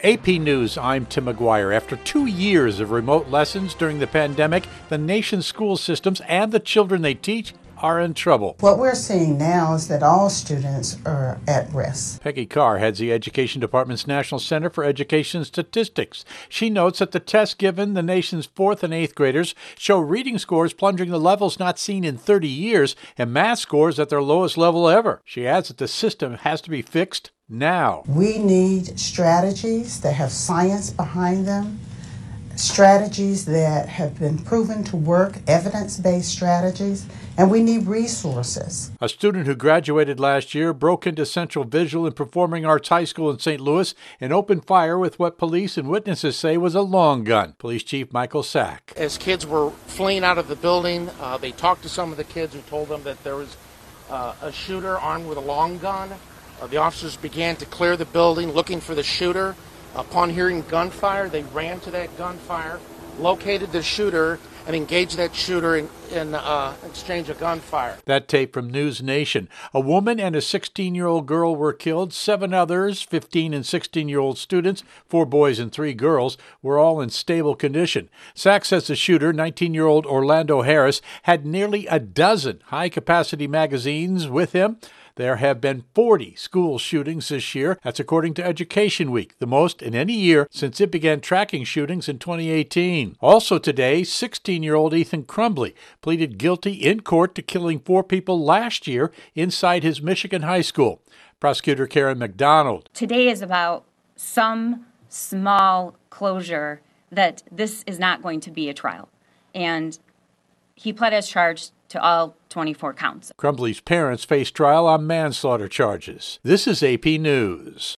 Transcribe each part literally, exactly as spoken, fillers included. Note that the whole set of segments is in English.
A P News, I'm Tim McGuire. After two years of remote lessons during the pandemic, the nation's school systems and the children they teach are in trouble. What we're seeing now is that all students are at risk. Peggy Carr heads the Education Department's National Center for Education Statistics. She notes that the tests given the nation's fourth and eighth graders show reading scores plunging to levels not seen in thirty years and math scores at their lowest level ever. She adds that the system has to be fixed now. We need strategies that have science behind them, strategies that have been proven to work, evidence-based strategies, and we need resources. A student who graduated last year broke into Central Visual and Performing Arts High School in Saint Louis and opened fire with what police and witnesses say was a long gun. Police Chief Michael Sack. As kids were fleeing out of the building, uh, they talked to some of the kids who told them that there was uh, a shooter armed with a long gun. Uh, the officers began to clear the building looking for the shooter. Upon hearing gunfire, they ran to that gunfire, located the shooter, and engaged that shooter in, in uh, exchange of gunfire. That tape from News Nation. A woman and a sixteen-year-old girl were killed. Seven others, fifteen and sixteen-year-old students, four boys and three girls, were all in stable condition. Sachs says the shooter, nineteen-year-old Orlando Harris, had nearly a dozen high-capacity magazines with him. There have been forty school shootings this year. That's according to Education Week, the most in any year since it began tracking shootings in twenty eighteen. Also today, sixteen-year-old Ethan Crumbley pleaded guilty in court to killing four people last year inside his Michigan high school. Prosecutor Karen McDonald. Today is about some small closure that this is not going to be a trial. And he pled as charged to all twenty-four counts. Crumbley's parents face trial on manslaughter charges. This is A P News.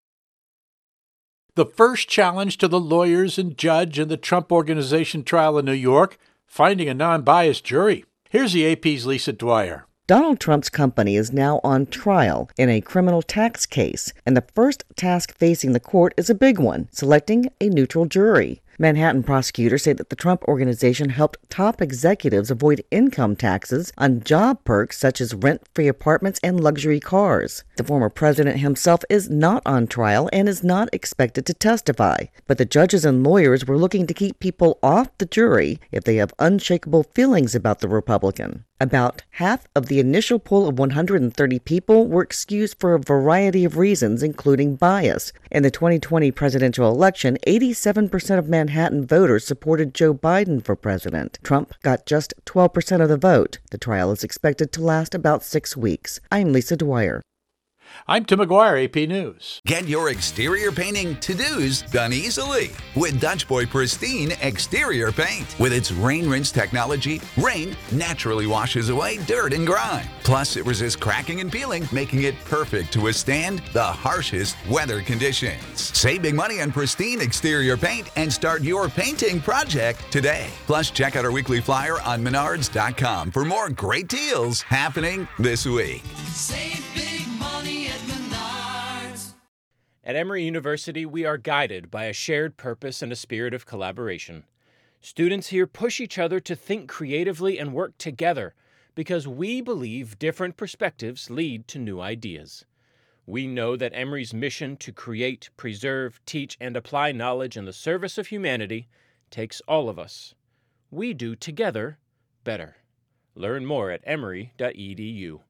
The first challenge to the lawyers and judge in the Trump Organization trial in New York, finding a non-biased jury. Here's the A P's Lisa Dwyer. Donald Trump's company is now on trial in a criminal tax case, and the first task facing the court is a big one, selecting a neutral jury. Manhattan prosecutors say that the Trump Organization helped top executives avoid income taxes on job perks such as rent-free apartments and luxury cars. The former president himself is not on trial and is not expected to testify, but the judges and lawyers were looking to keep people off the jury if they have unshakable feelings about the Republican. About half of the initial pool of one hundred thirty people were excused for a variety of reasons, including bias. In the twenty twenty presidential election, eighty-seven percent of Manhattan voters supported Joe Biden for president. Trump got just twelve percent of the vote. The trial is expected to last about six weeks. I'm Lisa Dwyer. I'm Tim McGuire, A P News. Get your exterior painting to-dos done easily with Dutch Boy Pristine Exterior Paint. With its rain rinse technology, rain naturally washes away dirt and grime. Plus, it resists cracking and peeling, making it perfect to withstand the harshest weather conditions. Save big money on Pristine Exterior Paint and start your painting project today. Plus, check out our weekly flyer on menards dot com for more great deals happening this week. Save big money at Menards. At Emory University, we are guided by a shared purpose and a spirit of collaboration. Students here push each other to think creatively and work together because we believe different perspectives lead to new ideas. We know that Emory's mission to create, preserve, teach, and apply knowledge in the service of humanity takes all of us. We do together better. Learn more at emory dot e d u.